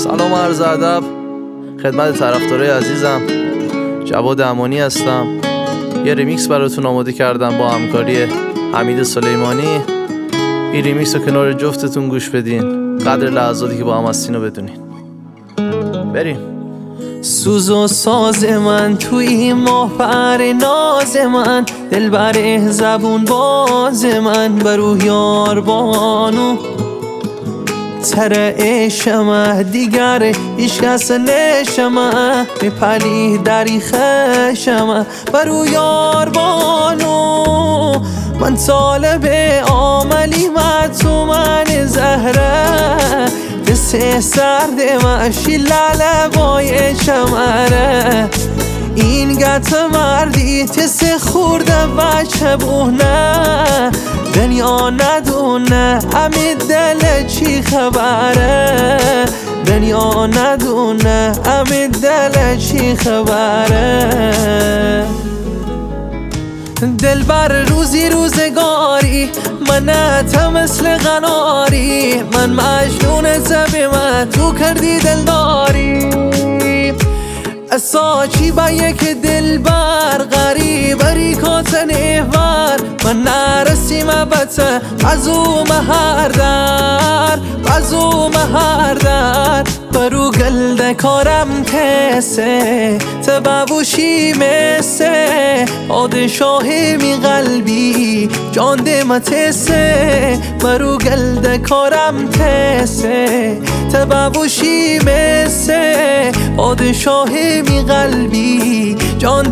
سلام و عرض ادب خدمت طرفدارای عزیزم. جواد امانی هستم. یه ریمیکس براتون آماده کردم با همکاری حمید سلیمانی. این ریمیکس رو کنار جفتتون گوش بدین، قدر لحظاتی که با هم هستین رو بدونین. بریم. سوز و ساز من توی ماه پر ناز من، دلبر زبون باز من، برو یار بانو تر عشمه دیگر هیچ کس نشمه، میپلی دری خشمه برو یار بانو. من طالب عملی و تو من زهره، دست سرد مشی لالبای چمره، این گت مردی تس خورده و چبونه، دنیا ندونه امی دل چی خبره، دنیا ندونه امی دل چی خبره. دلبر روزی روزگاری منت مثل قناری، من مجنونت به من تو کردی دلداری، اساچی با یک دلبر غریب ریکات نیور، من نرسیم بته از او مهر در از او مهر در، برو گلده کارم کسه تبابوشی مسه، پادشاهی می قلبی جان دمتسه، برو گلده کارم کسه تبابوشی مسه، پادشاهی می قلبی جان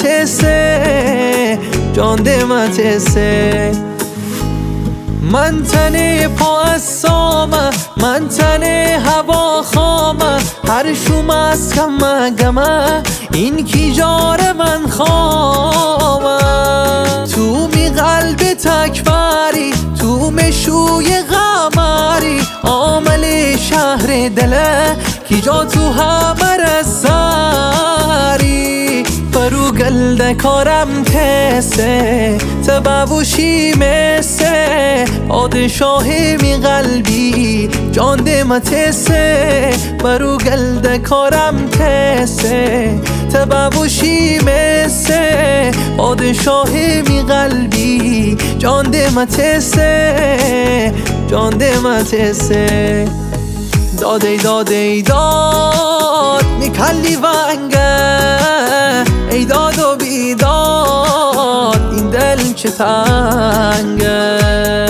دمتسه جان دمتسه. من تنه پا از سامه، من تنه هوا خامه، هر شوم از کمه گمه این کی جار من خامه، تو می قلب تکبری تو مشوی غمری، عامل شهر دله کی جا تو همه رساری، برو گلده کارم کسه تبابوشی مسه، پادشاهی می قلبی جان دمتسه، برو گلده کارم کسه تبابوشی مسه، پادشاهی می قلبی جان دمتسه جان دمتسه. داده داده داد میکلی ونگه، ای داد و بیداد این دل چه تنگه،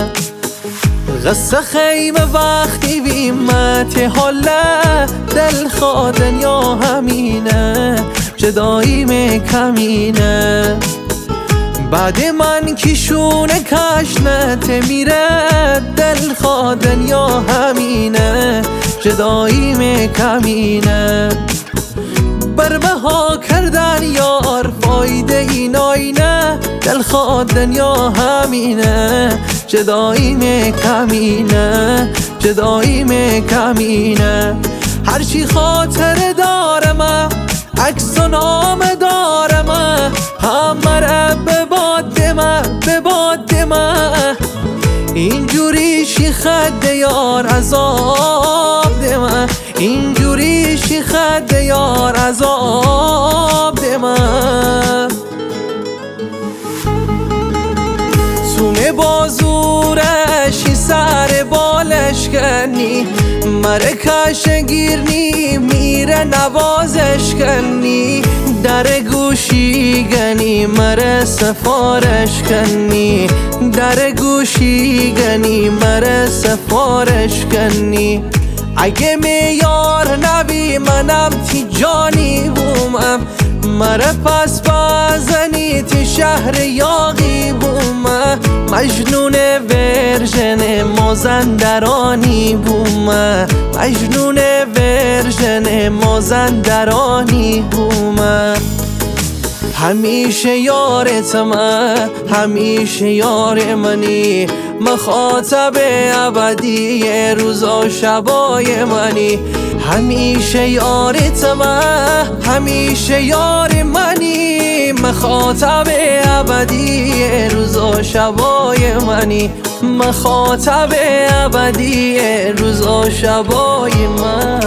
قصه خیمه وقتی بیمت حاله، دل خادن یا همینه جدایی می کمینه، بعد من کشونه کشنت میره، دل خادن یا همینه جدایی می کمینه، بربها کردن یار فایده این آینه، دل خادن یا همینه جدایی می کمینه جدایی می کمینه، هرچی خاطر دارم عکس و نام دارم، همه را به باد من اینجوری شی خد یار عذاب دمه، اینجوری شی خد یار عذاب دمه، سومه بازورشی سر بالش کنی، مرکش گیرنی میره نوازش کنی، در گوشی گنی مره سفارش کنی، در گوشی گنی مره سفارش کنی، اگه میار نبی منم تی جانی بومم، مره پس بازنی تی شهر یاقی بومم، مجنون ورژن مازندرانی بومم، مجنون ورژن مازندرانی بومم، همیشه یارت من همیشه یار منی، مخاطب ابدی روزا شبای منی، همیشه یارت من همیشه یار منی، مخاطب ابدی روزا شبای منی، مخاطب ابدی روزا شبای من.